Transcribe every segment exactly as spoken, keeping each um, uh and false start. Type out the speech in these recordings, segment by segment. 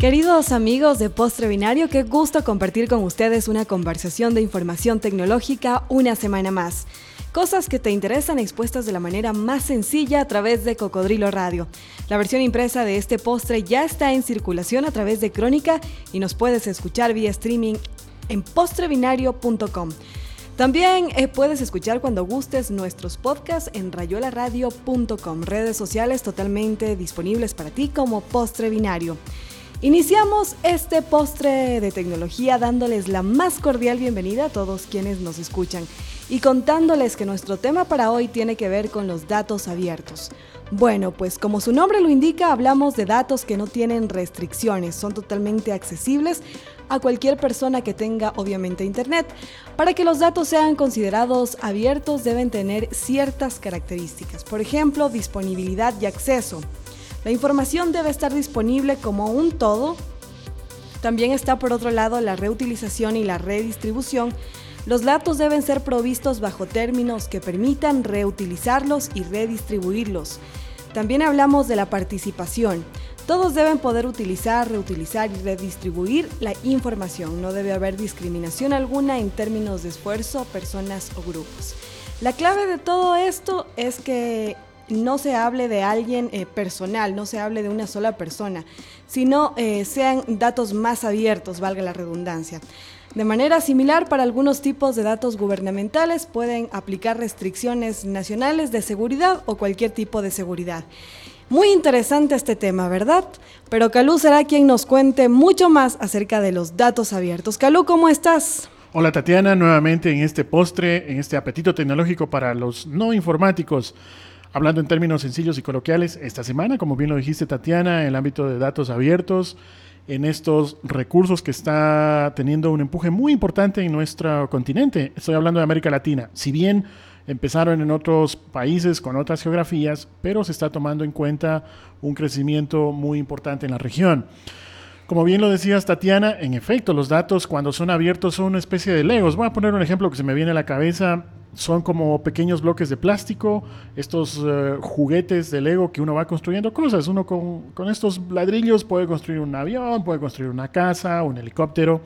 Queridos amigos de Postre Binario, qué gusto compartir con ustedes una conversación de información tecnológica una semana más. Cosas que te interesan expuestas de la manera más sencilla a través de Cocodrilo Radio. La versión impresa de este postre ya está en circulación a través de Crónica y nos puedes escuchar vía streaming en postre binario punto com. También eh, puedes escuchar cuando gustes nuestros podcasts en rayola radio punto com, redes sociales totalmente disponibles para ti como Postre Binario. Iniciamos este postre de tecnología dándoles la más cordial bienvenida a todos quienes nos escuchan y contándoles que nuestro tema para hoy tiene que ver con los datos abiertos. Bueno, pues como su nombre lo indica, hablamos de datos que no tienen restricciones, son totalmente accesibles a cualquier persona que tenga obviamente internet. Para que los datos sean considerados abiertos deben tener ciertas características, por ejemplo, disponibilidad y acceso. La información debe estar disponible como un todo. También está por otro lado la reutilización y la redistribución. Los datos deben ser provistos bajo términos que permitan reutilizarlos y redistribuirlos. También hablamos de la participación. Todos deben poder utilizar, reutilizar y redistribuir la información. No debe haber discriminación alguna en términos de esfuerzo, personas o grupos. La clave de todo esto es que no se hable de alguien eh, personal, no se hable de una sola persona, sino eh, sean datos más abiertos, valga la redundancia. De manera similar, para algunos tipos de datos gubernamentales pueden aplicar restricciones nacionales de seguridad o cualquier tipo de seguridad. Muy interesante este tema, ¿verdad? Pero Calú será quien nos cuente mucho más acerca de los datos abiertos. Calú, ¿cómo estás? Hola Tatiana, nuevamente en este postre, en este apetito tecnológico para los no informáticos. Hablando en términos sencillos y coloquiales, esta semana, como bien lo dijiste Tatiana, en el ámbito de datos abiertos, en estos recursos que está teniendo un empuje muy importante en nuestro continente. Estoy hablando de América Latina. Si bien empezaron en otros países con otras geografías, pero se está tomando en cuenta un crecimiento muy importante en la región. Como bien lo decías Tatiana, en efecto, los datos cuando son abiertos son una especie de legos. Voy a poner un ejemplo que se me viene a la cabeza. Son como pequeños bloques de plástico, estos uh, juguetes de Lego que uno va construyendo cosas. Uno con, con estos ladrillos puede construir un avión, puede construir una casa, un helicóptero.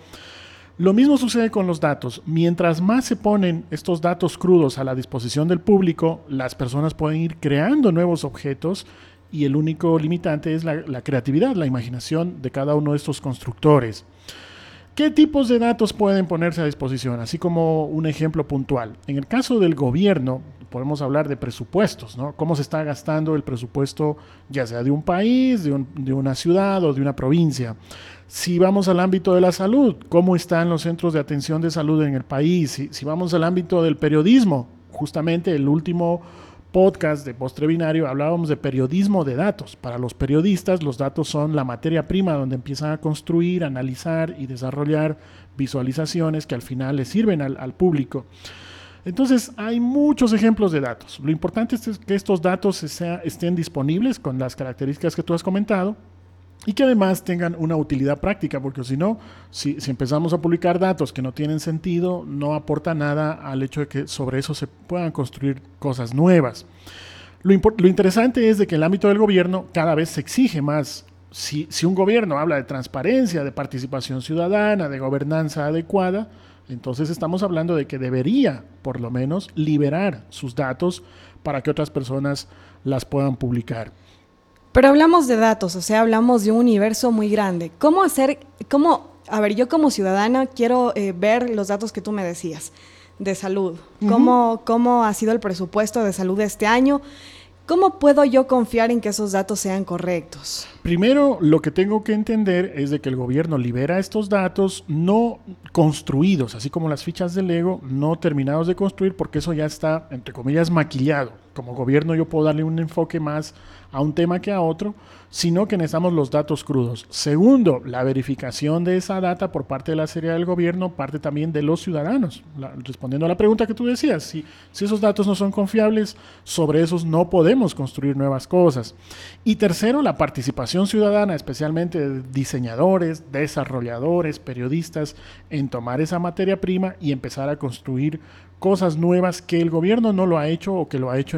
Lo mismo sucede con los datos. Mientras más se ponen estos datos crudos a la disposición del público, las personas pueden ir creando nuevos objetos y el único limitante es la, la creatividad, la imaginación de cada uno de estos constructores. ¿Qué tipos de datos pueden ponerse a disposición? Así como un ejemplo puntual. En el caso del gobierno, podemos hablar de presupuestos, ¿no? Cómo se está gastando el presupuesto, ya sea de un país, de, un, de una ciudad o de una provincia. Si vamos al ámbito de la salud, ¿cómo están los centros de atención de salud en el país? Si, si vamos al ámbito del periodismo, justamente el último podcast de Postre Binario hablábamos de periodismo de datos. Para los periodistas los datos son la materia prima donde empiezan a construir, analizar y desarrollar visualizaciones que al final les sirven al, al público. Entonces hay muchos ejemplos de datos. Lo importante es que estos datos sea, estén disponibles con las características que tú has comentado y que además tengan una utilidad práctica, porque si no, si, si empezamos a publicar datos que no tienen sentido, no aporta nada al hecho de que sobre eso se puedan construir cosas nuevas. Lo, import- lo interesante es de que en el ámbito del gobierno cada vez se exige más. Si, si un gobierno habla de transparencia, de participación ciudadana, de gobernanza adecuada, entonces estamos hablando de que debería, por lo menos, liberar sus datos para que otras personas las puedan publicar. Pero hablamos de datos, o sea, hablamos de un universo muy grande. ¿Cómo hacer, cómo, a ver, yo como ciudadana quiero eh, ver los datos que tú me decías de salud? Uh-huh. ¿Cómo, cómo ha sido el presupuesto de salud de este año? ¿Cómo puedo yo confiar en que esos datos sean correctos? Primero, lo que tengo que entender es de que el gobierno libera estos datos no construidos, así como las fichas de Lego, no terminados de construir, porque eso ya está, entre comillas, maquillado. Como gobierno yo puedo darle un enfoque más a un tema que a otro, sino que necesitamos los datos crudos. Segundo, la verificación de esa data por parte de la seriedad del gobierno parte también de los ciudadanos. La, respondiendo a la pregunta que tú decías, si, si esos datos no son confiables, sobre esos no podemos construir nuevas cosas. Y tercero, la participación ciudadana, especialmente de diseñadores, desarrolladores, periodistas, en tomar esa materia prima y empezar a construir cosas nuevas que el gobierno no lo ha hecho o que lo ha hecho en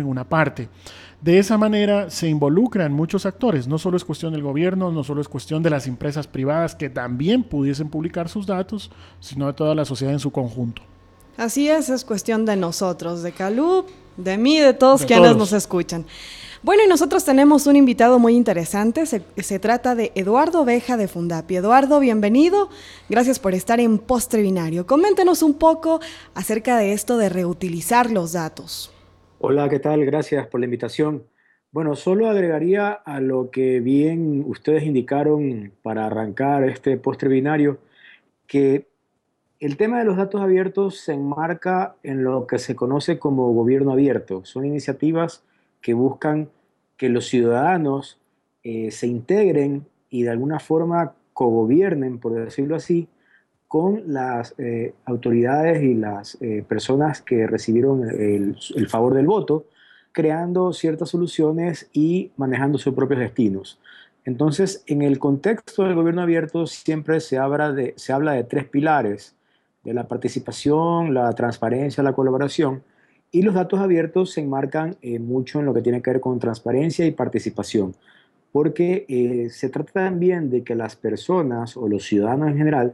una parte. De esa manera se involucran muchos actores, no solo es cuestión del gobierno, no solo es cuestión de las empresas privadas que también pudiesen publicar sus datos, sino de toda la sociedad en su conjunto. Así es, es cuestión de nosotros, de Calú, de mí, de todos De quienes todos. nos escuchan. Bueno, y nosotros tenemos un invitado muy interesante, se, se trata de Eduardo Beja de Fundapi. Eduardo, bienvenido, gracias por estar en Postre Binario. Coméntenos un poco acerca de esto de reutilizar los datos. Hola, ¿qué tal? Gracias por la invitación. Bueno, solo agregaría a lo que bien ustedes indicaron para arrancar este postre binario, que el tema de los datos abiertos se enmarca en lo que se conoce como gobierno abierto. Son iniciativas que buscan que los ciudadanos eh, se integren y de alguna forma cogobiernen, por decirlo así, con las eh, autoridades y las eh, personas que recibieron el, el favor del voto, creando ciertas soluciones y manejando sus propios destinos. Entonces, en el contexto del gobierno abierto siempre se habla de, se habla de tres pilares, de la participación, la transparencia, la colaboración, y los datos abiertos se enmarcan eh, mucho en lo que tiene que ver con transparencia y participación, porque eh, se trata también de que las personas o los ciudadanos en general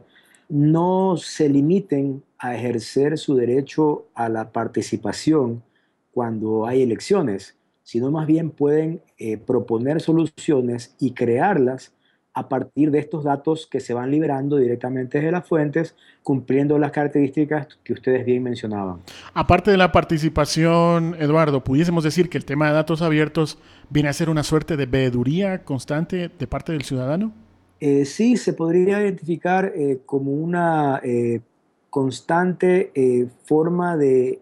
no se limiten a ejercer su derecho a la participación cuando hay elecciones, sino más bien pueden eh, proponer soluciones y crearlas a partir de estos datos que se van liberando directamente de las fuentes, cumpliendo las características que ustedes bien mencionaban. Aparte de la participación, Eduardo, pudiésemos decir que el tema de datos abiertos viene a ser una suerte de veeduría constante de parte del ciudadano. Eh, sí, se podría identificar eh, como una eh, constante eh, forma de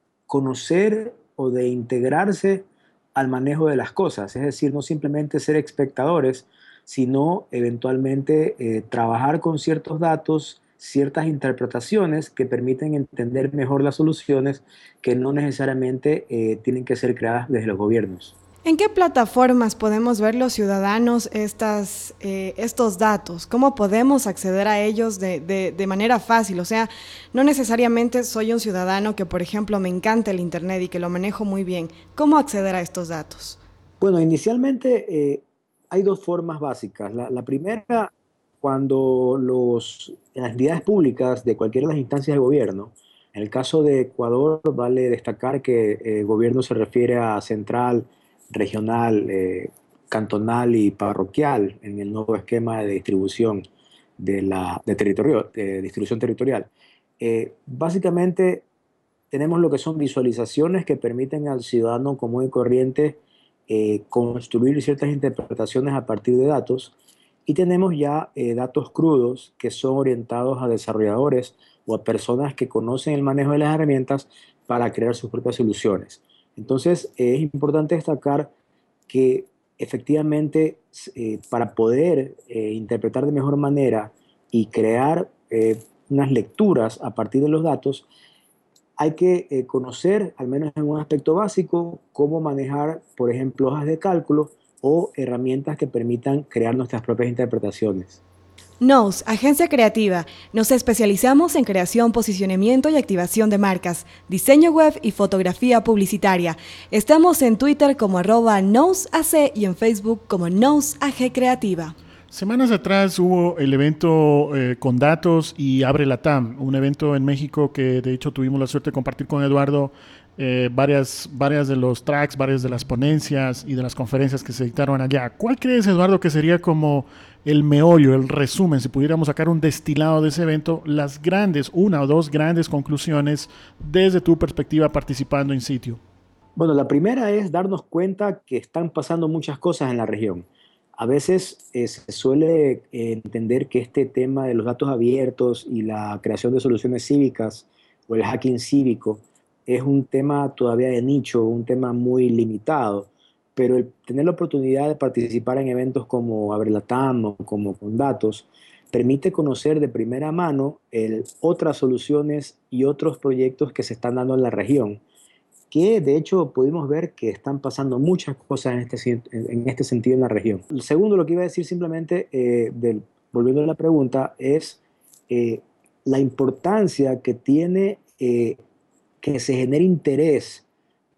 conocer o de integrarse al manejo de las cosas, es decir, no simplemente ser espectadores, sino eventualmente eh, trabajar con ciertos datos, ciertas interpretaciones que permiten entender mejor las soluciones que no necesariamente eh, tienen que ser creadas desde los gobiernos. ¿En qué plataformas podemos ver los ciudadanos estas, eh, estos datos? ¿Cómo podemos acceder a ellos de, de, de manera fácil? O sea, no necesariamente soy un ciudadano que, por ejemplo, me encanta el Internet y que lo manejo muy bien. ¿Cómo acceder a estos datos? Bueno, inicialmente eh, hay dos formas básicas. La, la primera, cuando los, las entidades públicas de cualquiera de las instancias de gobierno, en el caso de Ecuador, vale destacar que eh, gobierno se refiere a central, regional, eh, cantonal y parroquial en el nuevo esquema de distribución de la de territorio, de distribución territorial. Eh, básicamente tenemos lo que son visualizaciones que permiten al ciudadano común y corriente eh, construir ciertas interpretaciones a partir de datos, y tenemos ya eh, datos crudos que son orientados a desarrolladores o a personas que conocen el manejo de las herramientas para crear sus propias soluciones. Entonces, eh, es importante destacar que efectivamente eh, para poder eh, interpretar de mejor manera y crear eh, unas lecturas a partir de los datos, hay que eh, conocer, al menos en un aspecto básico, cómo manejar, por ejemplo, hojas de cálculo o herramientas que permitan crear nuestras propias interpretaciones. Nous, agencia creativa. Nos especializamos en creación, posicionamiento y activación de marcas, diseño web y fotografía publicitaria. Estamos en Twitter como arroba NousAC y en Facebook como NousAG Creativa. Semanas atrás hubo el evento eh, con datos y Abre Latam, un evento en México que de hecho tuvimos la suerte de compartir con Eduardo eh, varias, varias de los tracks, varias de las ponencias y de las conferencias que se dictaron allá. ¿Cuál crees, Eduardo, que sería como el meollo, el resumen, si pudiéramos sacar un destilado de ese evento, las grandes, una o dos grandes conclusiones desde tu perspectiva participando in situ? Bueno, la primera es darnos cuenta que están pasando muchas cosas en la región. A veces eh, se suele eh, entender que este tema de los datos abiertos y la creación de soluciones cívicas o el hacking cívico es un tema todavía de nicho, un tema muy limitado, pero el tener la oportunidad de participar en eventos como AbreLatam o como Con Datos permite conocer de primera mano el, otras soluciones y otros proyectos que se están dando en la región, que de hecho pudimos ver que están pasando muchas cosas en este, en este sentido en la región. El segundo, lo que iba a decir simplemente, eh, del, volviendo a la pregunta, es eh, la importancia que tiene eh, que se genere interés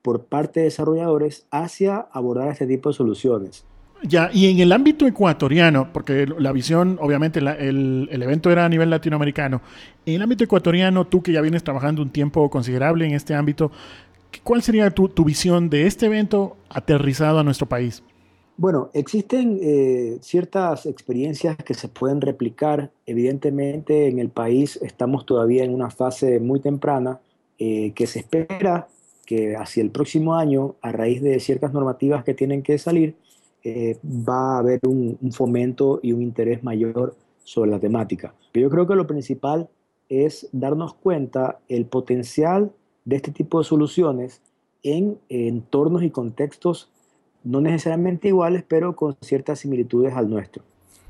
por parte de desarrolladores hacia abordar este tipo de soluciones. Ya, y en el ámbito ecuatoriano, porque la visión, obviamente, la, el, el evento era a nivel latinoamericano. En el ámbito ecuatoriano, tú que ya vienes trabajando un tiempo considerable en este ámbito, ¿cuál sería tu, tu visión de este evento aterrizado a nuestro país? Bueno, existen eh, ciertas experiencias que se pueden replicar. Evidentemente, en el país estamos todavía en una fase muy temprana, eh, que se espera que hacia el próximo año, a raíz de ciertas normativas que tienen que salir, Eh, va a haber un, un fomento y un interés mayor sobre la temática. Yo creo que lo principal es darnos cuenta el potencial de este tipo de soluciones en, en entornos y contextos no necesariamente iguales, pero con ciertas similitudes al nuestro.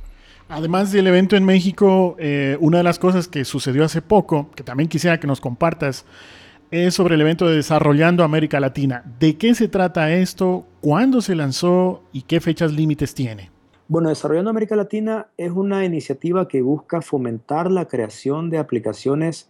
Además del evento en México, eh, una de las cosas que sucedió hace poco, que también quisiera que nos compartas, es sobre el evento de Desarrollando América Latina. ¿De qué se trata esto? ¿Cuándo se lanzó? ¿Y qué fechas límites tiene? Bueno, Desarrollando América Latina es una iniciativa que busca fomentar la creación de aplicaciones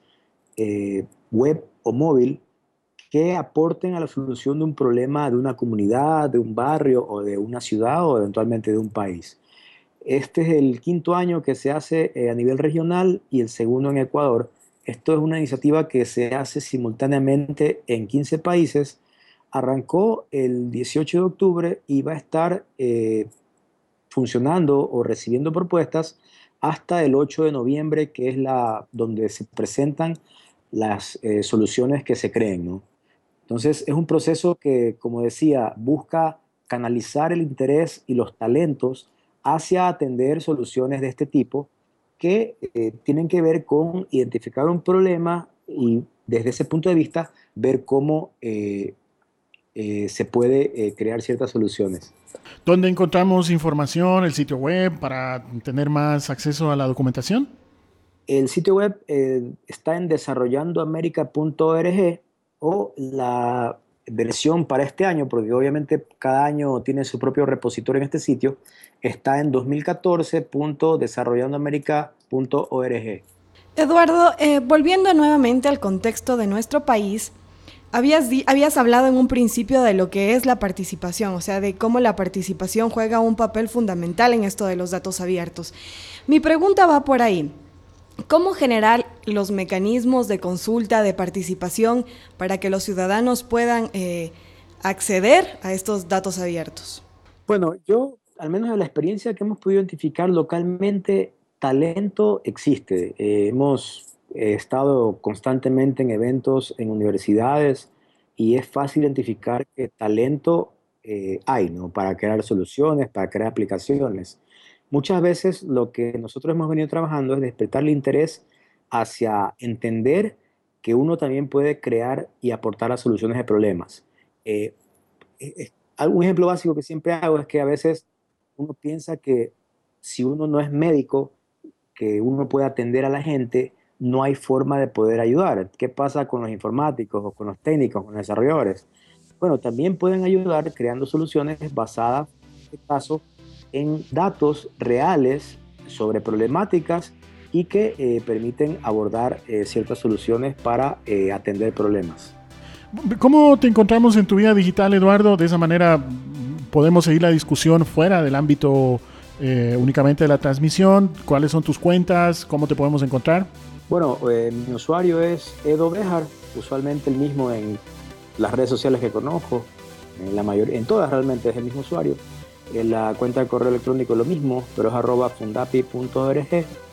eh, web o móvil que aporten a la solución de un problema de una comunidad, de un barrio o de una ciudad o eventualmente de un país. Este es el quinto año que se hace eh, a nivel regional y el segundo en Ecuador. Esto es una iniciativa que se hace simultáneamente en quince países. Arrancó el dieciocho de octubre y va a estar eh, funcionando o recibiendo propuestas hasta el ocho de noviembre, que es la donde se presentan las eh, soluciones que se creen, ¿no? Entonces, es un proceso que, como decía, busca canalizar el interés y los talentos hacia atender soluciones de este tipo que eh, tienen que ver con identificar un problema y desde ese punto de vista ver cómo eh, eh, se puede eh, crear ciertas soluciones. ¿Dónde encontramos información, el sitio web para tener más acceso a la documentación? El sitio web eh, está en desarrollando américa punto org o la versión para este año, porque obviamente cada año tiene su propio repositorio en este sitio, está en dos mil catorce punto desarrollando américa punto org. Eduardo, eh, volviendo nuevamente al contexto de nuestro país, habías, di- habías hablado en un principio de lo que es la participación, o sea, de cómo la participación juega un papel fundamental en esto de los datos abiertos. Mi pregunta va por ahí. ¿Cómo generar los mecanismos de consulta, de participación, para que los ciudadanos puedan eh, acceder a estos datos abiertos? Bueno, yo, al menos de la experiencia que hemos podido identificar localmente, talento existe. Eh, hemos eh, estado constantemente en eventos, en universidades, y es fácil identificar que talento eh, hay, ¿no? Para crear soluciones, para crear aplicaciones. Muchas veces lo que nosotros hemos venido trabajando es despertarle interés hacia entender que uno también puede crear y aportar a soluciones de problemas. Eh, eh, un ejemplo básico que siempre hago es que a veces uno piensa que si uno no es médico, que uno puede atender a la gente, no hay forma de poder ayudar. ¿Qué pasa con los informáticos o con los técnicos, con los desarrolladores? Bueno, también pueden ayudar creando soluciones basadas, en este caso, en datos reales sobre problemáticas y que eh, permiten abordar eh, ciertas soluciones para eh, atender problemas. ¿Cómo te encontramos en tu vida digital, Eduardo? De esa manera podemos seguir la discusión fuera del ámbito eh, únicamente de la transmisión. ¿Cuáles son tus cuentas? ¿Cómo te podemos encontrar? Bueno, eh, mi usuario es Edo Bejar, usualmente el mismo en las redes sociales que conozco, en, la mayor, en todas realmente es el mismo usuario. En la cuenta de correo electrónico lo mismo, pero es arroba fundapi punto org.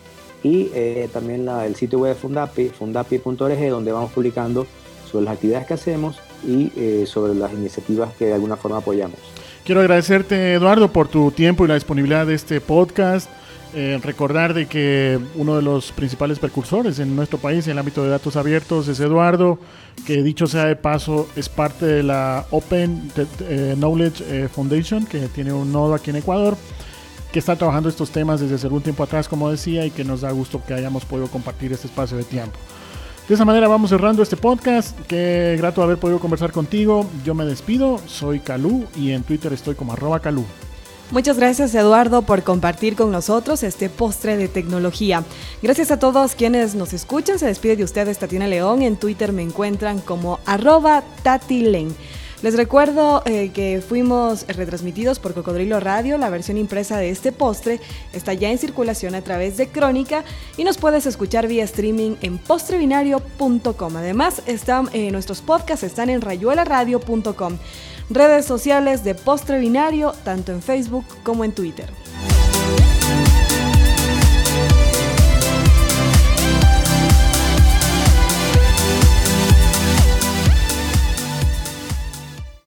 Y eh, también la, el sitio web de Fundapi, fundapi punto org, donde vamos publicando sobre las actividades que hacemos y eh, sobre las iniciativas que de alguna forma apoyamos. Quiero agradecerte, Eduardo, por tu tiempo y la disponibilidad de este podcast. Eh, recordar de que uno de los principales precursores en nuestro país en el ámbito de datos abiertos es Eduardo, que dicho sea de paso es parte de la Open Knowledge Foundation, que tiene un nodo aquí en Ecuador, que está trabajando estos temas desde hace algún tiempo atrás, como decía, y que nos da gusto que hayamos podido compartir este espacio de tiempo. De esa manera vamos cerrando este podcast. Qué grato haber podido conversar contigo. Yo me despido, soy Calú y en Twitter estoy como arroba Calú. Muchas gracias, Eduardo, por compartir con nosotros este postre de tecnología. Gracias a todos quienes nos escuchan. Se despide de ustedes Tatiana León. En Twitter me encuentran como arroba Tatilen. Les recuerdo eh, que fuimos retransmitidos por Cocodrilo Radio. La versión impresa de este postre está ya en circulación a través de Crónica y nos puedes escuchar vía streaming en postrebinario punto com. Además, están, eh, nuestros podcasts están en rayuela radio punto com. Redes sociales de Postre Binario, tanto en Facebook como en Twitter.